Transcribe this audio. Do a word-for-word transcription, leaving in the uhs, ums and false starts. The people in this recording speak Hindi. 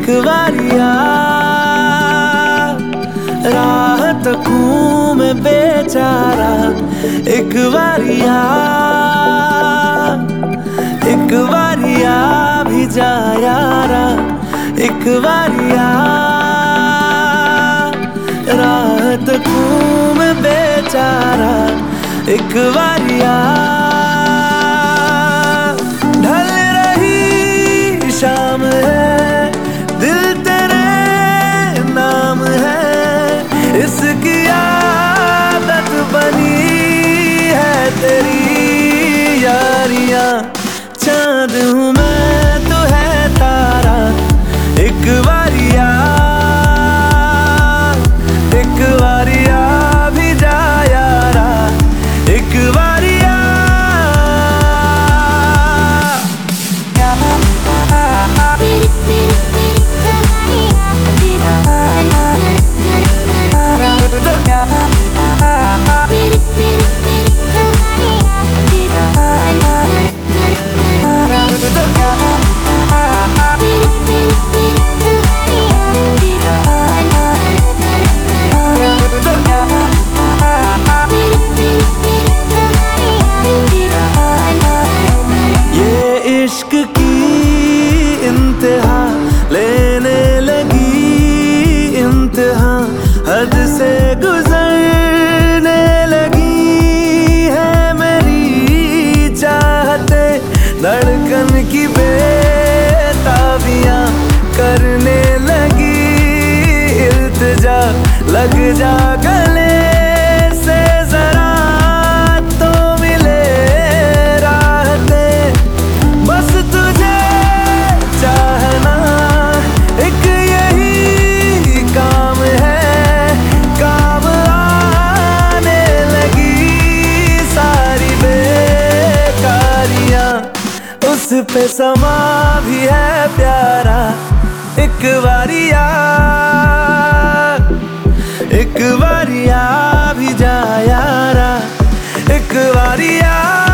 बारिया राह तकूं मैं बेचारा, एक बारिया एक बारिया भी जा यारा, एक बारिया राह तकूं मैं बेचारा, एक बारिया ढल रही शाम है, दिल तेरे नाम है, इसकी आदत बनी है तेरी यारियां। चांद हूँ मैं तो है तारा, एक बारिया एक बारिया भी जा यारा, एक बारिया इश्क की इंतहा लेने लगी इंतहा, हद से गुजरने लगी है मेरी चाहते, धड़कन की बेताबियां करने लगी इल्तिजा, लग जा गले से जरा तो मिले राहते, बस तुझे चाहना एक यही काम है, काम आने लगी सारी बेकारियां, उस पे समा भी है प्यारा, एक बारिया एक बारिया भी जा यारा, एक बारिया।